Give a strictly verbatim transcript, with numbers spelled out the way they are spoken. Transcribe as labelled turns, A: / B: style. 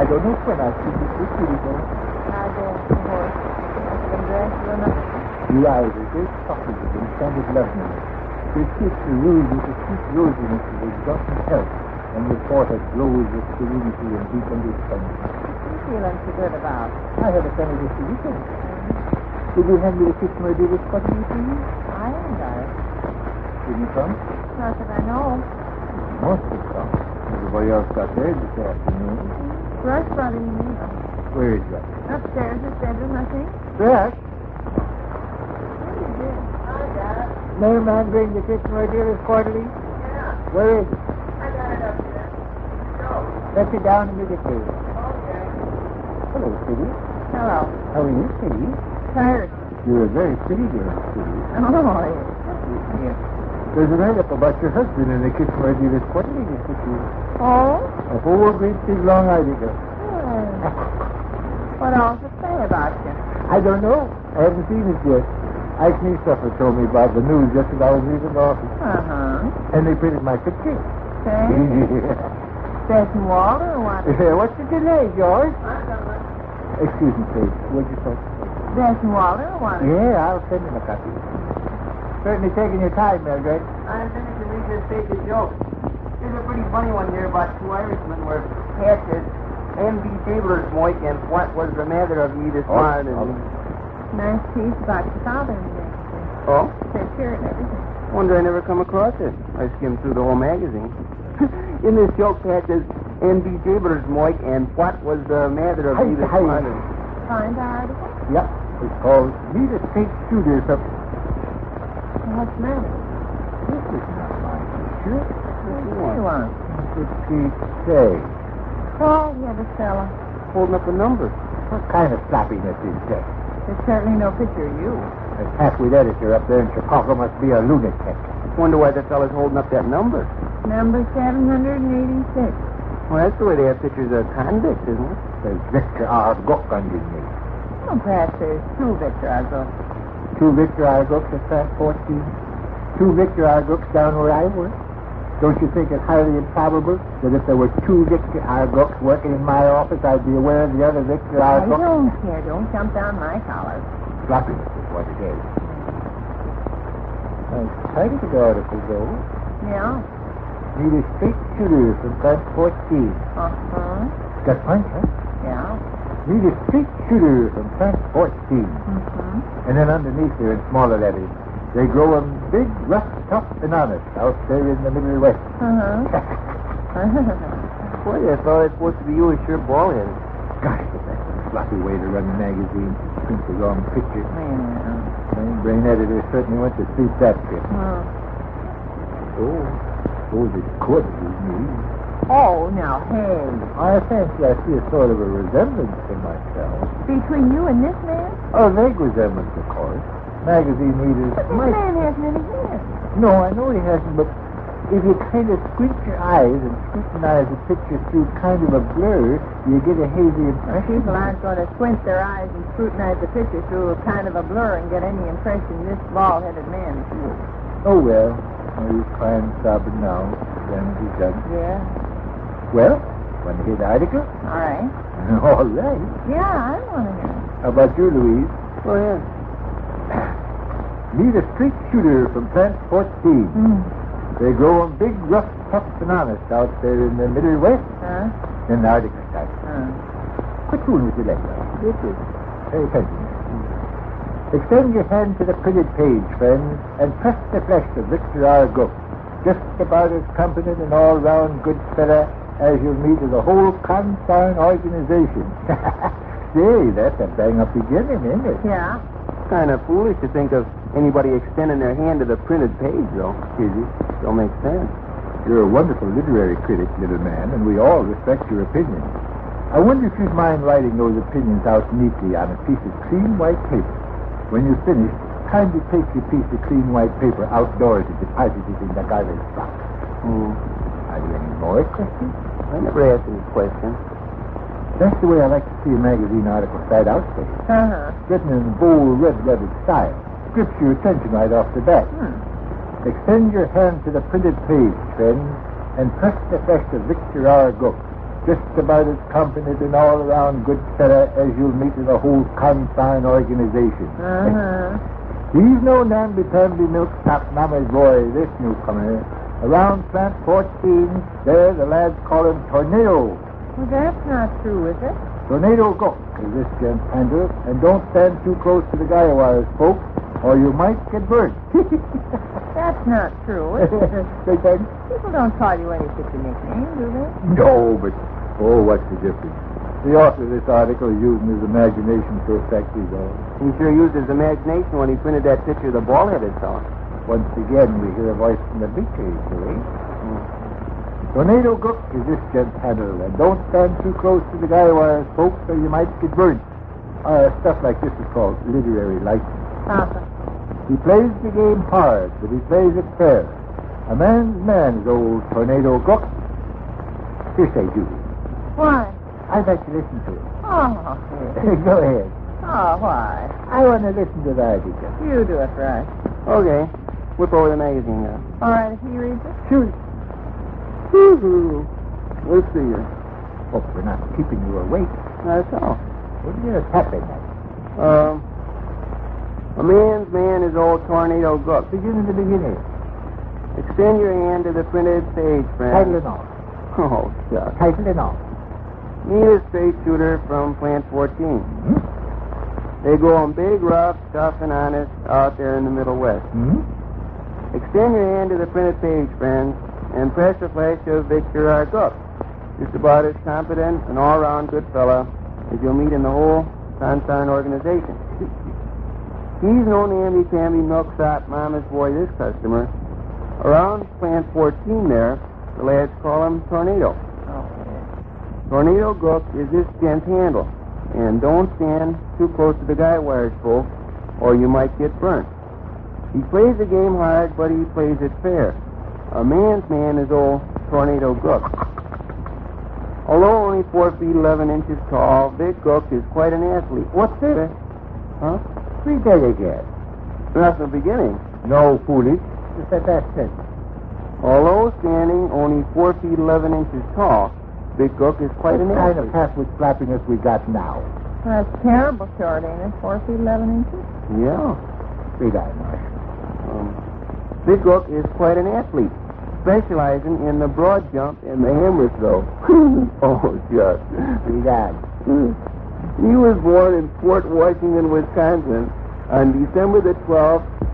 A: I don't know when I'll see this kitty go.
B: I don't know. I've been dressed enough.
A: The eyes are great sockets of enchanted loveliness. Your cheeks are rose with a sweet rosiness of exultant health, and your forehead glows with serenity and deep understanding.
B: What are you feeling so good about?
A: I have a family this weekend. Did you hand me the kitchen where David put me, please?
B: I haven't got it.
A: Did you come?
B: Not that I know.
A: Must have come. Everybody else got theirs this afternoon.
B: Rush brought in the meal.
A: Where is that?
B: Upstairs, his bedroom, I think.
A: Rush?
B: What is it? I got it.
A: Mailman bring the kitchen where David's quarterly?
B: Yeah.
A: Where is it?
B: I got it up there. Go.
A: Set it down immediately.
B: Okay.
A: Hello, Kitty.
B: Hello.
A: How are you, Kitty?
B: Tired.
A: You're a very pretty girl, Kitty.
B: Oh, yes.
A: There's a write-up about your husband in the kitchen where David's quarterly this weekend.
B: Oh?
A: A whole great big long article.
B: Hmm. What else to say about you?
A: I don't know. I haven't seen it yet. Ike Neesuffer told me about the news just as I was leaving the office.
B: Uh-huh.
A: And they printed my picture.
B: Okay. Beth and Walter or what?
A: Yeah, what's the delay, George?
B: I don't know.
A: Excuse me, please. What'd you say?
B: Beth and Walter or what?
A: Yeah, I'll send him a copy. Certainly taking your time, Mildred.
C: I'm finished to read this page of jokes. There's a pretty funny one here about two Irishmen where Pat says, M B Tabler's Moik, and what was the matter of ye this
A: Oh,
C: morning?
A: oh.
B: Nice piece about your father and everything.
C: Oh?
B: Picture and everything.
C: Wonder I never come across it. I skimmed through the whole magazine. In this joke, Pat says, M B Tabler's Moik, and what was the matter of ye this
A: Hi, hi.
C: morning?
B: Find the article?
A: Yep. It's called Meet a Straight Shooter from...
B: What's the matter?
A: This is not my picture.
B: What do you want?
A: What's he say?
B: Call the other fella.
C: Holding up a number.
A: What kind of sloppiness is that?
B: There's certainly no picture of you.
A: The halfwit editor up there in Chicago must be a lunatic.
C: Wonder why that fella's holding up that number.
B: Number seven hundred eighty-six.
C: Well, that's the way they have pictures of convicts, isn't it?
A: There's Victor R. Gook underneath.
B: Well, perhaps there's two Victor Argo.
A: Two Victor R. Gooks at Fast fourteen. Two Victor R. Gooks down where I work. Don't you think it highly improbable that if there were two Victor R. Gooks working in my office, I'd be aware of the other Victor R.
B: I
A: Gook?
B: don't care. Don't jump down my collar.
A: Sloppiness is what it is. Nice title of the article, though.
B: Yeah.
A: Need a straight shooter from France fourteen.
B: Uh-huh.
A: Got punch, huh?
B: Yeah.
A: Need a straight shooter from France fourteen.
B: Mm-hmm.
A: And then underneath there in smaller letters, they grow 'em big, rough, tough, and honest out there in the Middle West.
B: Uh-huh.
C: Boy, that fella is supposed to be you is sure bald-headed.
A: Gosh, but that's a sloppy way to run a magazine. Print the wrong picture.
B: Yeah.
A: My brain editor certainly went to sleep that trip.
B: Oh.
A: Oh, oh, this could be me.
B: Oh, now, hey.
A: I fancy I see a sort of a resemblance to myself.
B: Between you and this man?
A: A vague resemblance, of course. Magazine readers
B: But this
A: might...
B: man hasn't any hair.
A: No, I know he hasn't, but if you kind of squint your eyes and scrutinize the picture through kind of a blur, you get a hazy impression.
B: People aren't going to squint their eyes and scrutinize the picture through a kind of a blur and get any impression this bald-headed man is you.
A: Oh, well. Oh, he's crying, sobbing now. Then he's done.
B: Yeah.
A: Well, want to hear the article?
B: All right.
A: All right.
B: Yeah, I want to hear.
A: How about you, Louise?
C: Go ahead.
A: Meet a straight shooter from France fourteen.
B: Mm.
A: They grow 'em big, rough, tough, and honest out there in the Middle West.
B: Huh?
A: Then the article starts.
B: Uh.
A: Which one would you like?
C: This is...
A: Pay attention. Extend your hand to the printed page, friends, and press the flesh of Victor R. Gook. Just about as competent and all-round good fella as you'll meet of the whole concern organization. Say, that's a bang-up beginning, isn't it?
B: Yeah.
C: Kind of foolish to think of anybody extending their hand to the printed page, though.
A: Is it?
C: Don't make sense.
A: You're a wonderful literary critic, little man, and we all respect your opinions. I wonder if you'd mind writing those opinions out neatly on a piece of clean white paper. When you've finished, kindly take your piece of clean white paper outdoors and deposit it in the garbage box.
C: Hmm.
A: Are there any more questions?
C: I never asked any questions.
A: That's the way I like to see a magazine article start out, say.
B: Uh-huh.
A: Written in bold, red-lettered style. Grips your attention right off the bat.
B: Hmm.
A: Extend your hand to the printed page, friends, and press the flesh of Victor R. Gook. just about as competent and all-around good fella as you'll meet in the whole consign organization.
B: Uh-huh.
A: He's no namby-pamby milk-top mama's boy, this newcomer. Around plant fourteen, there the lads call him Tornado.
B: Well, that's not true, is it?
A: Tornado Gook is this gent's handle, and don't stand too close to the guy wires, folks, or you might get burnt.
B: That's not true, is it?
A: Beg pardon?
B: People don't call you any such a nickname, do they?
A: No, but, oh, what's the difference? The author of this article is using his imagination to effect his own.
C: He sure used his imagination when he printed that picture of the bald-headed fellow.
A: Once again, we hear a voice from the big cage, eh? Mm. Tornado Gook is this gent's handle, and don't stand too close to the guy wires, folks, or you might get burnt. Uh, stuff like this is called literary license.
B: Uh-huh.
A: He plays the game hard, but he plays it fair. A man's man is old Tornado Gook. Here, say, Judy.
B: Why?
A: I'd like to listen to it.
B: Oh, okay.
A: Go ahead.
B: Oh, why?
A: I want to listen to the article.
B: You do it, right?
C: Okay. Whip over the magazine now.
B: All right, if he reads it.
A: Sure.
C: Woo-hoo. Let's see here.
A: Hope we're not keeping you awake.
C: That's all.
A: What are you tapping at?
C: Um, a man's man is old Tornado Gook.
A: Begin in the beginning.
C: Extend your hand to the printed page, friend.
A: Title and all.
C: Oh, shucks.
A: Title and all.
C: Meet a straight shooter from plant fourteen.
A: Hmm?
C: They go on big, rough, tough, and honest out there in the Middle West.
A: Hmm?
C: Extend your hand to the printed page, friends, and press the flash of Victor R. Gook. Just about as competent and all-round good fella as you'll meet in the whole Consign organization. He's no namby-pamby milksop mama's boy, this customer. Around plant fourteen there, the lads call him Tornado.
B: Okay.
C: Tornado Gook is this gent's handle. And don't stand too close to the guy wires, folks, or you might get burnt. He plays the game hard, but he plays it fair. A man's man is old Tornado Gook. Although only four feet eleven inches tall, Big Gook is quite an athlete. What's this? Huh?
A: Read that again.
C: That's the beginning.
A: No, foolish. Just that last sentence.
C: Although standing only four feet eleven inches tall, Big Gook is quite
A: what
C: an
A: kind
C: athlete.
A: of half-wit flappiness we got now?
B: That's terrible short, ain't it? Four feet eleven inches?
C: Yeah.
A: Read on, Marsh.
C: Um, Big Gook is quite an athlete, specializing in the broad jump and the hammer throw. Oh, shucks.
A: Read on.
C: He was born in Fort Washington, Wisconsin, on December the twelfth,